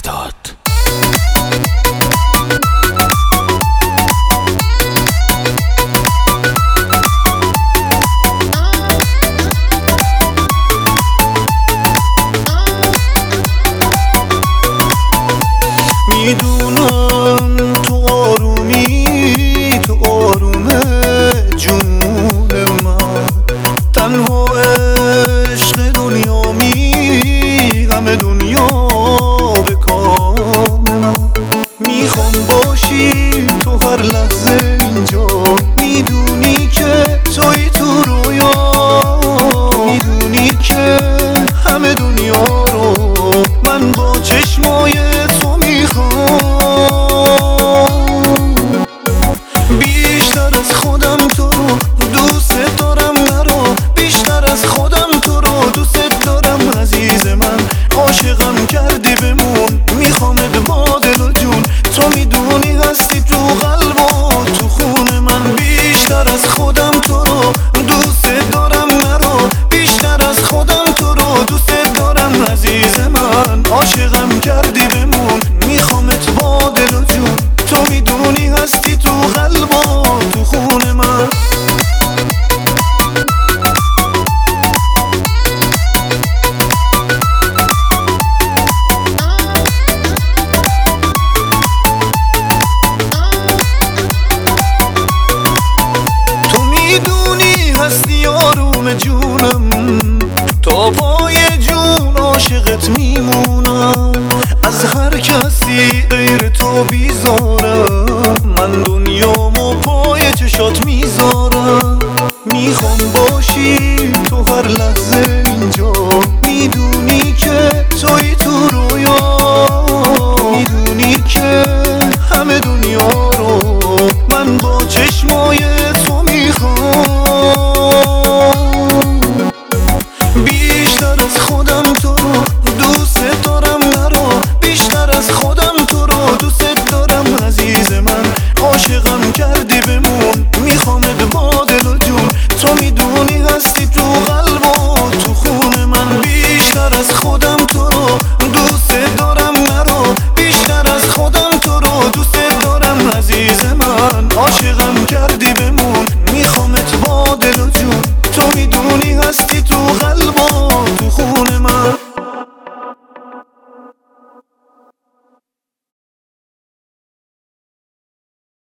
مهداد. میدونم تو آرومی، تو آروم جون من، تنها عشق دنیامی، غم دنیا به کام من. میخوام باشی تو هر لحظه اینجا، میدونی که توی تو رویا، میدونی که همه دنیا رو من با چشمای تو میخوام. بیشتر از خودم تو رو دوست دارم، نرو بیشتر از خودم تو رو دوست دارم عزیز من. عاشقم کردی بمون، میخوامت با دل و جون، تو میدونی هستی تو قلب و تو خون من. بیشتر از خودم تو رو دوست دارم، نرو بیشتر از خودم تو رو دوست دارم عزیز من. عاشقم کردی بمون، میخوامت با دل و جون، تو میدونی هستی تو قلب و تو خون من. تو میدونی هستی آروم جونم، تا پای جون عاشقت میمونم. از هر کسی غیر تو بیزارم، من دنیامو پای چشات میذارم. میخوام باشی تو هر لحظه اینجا، میدونی که توی تو رویا، میدونی که همه دنیا رو من با چشمای تو میخوام. بیشتر از خودم تو رو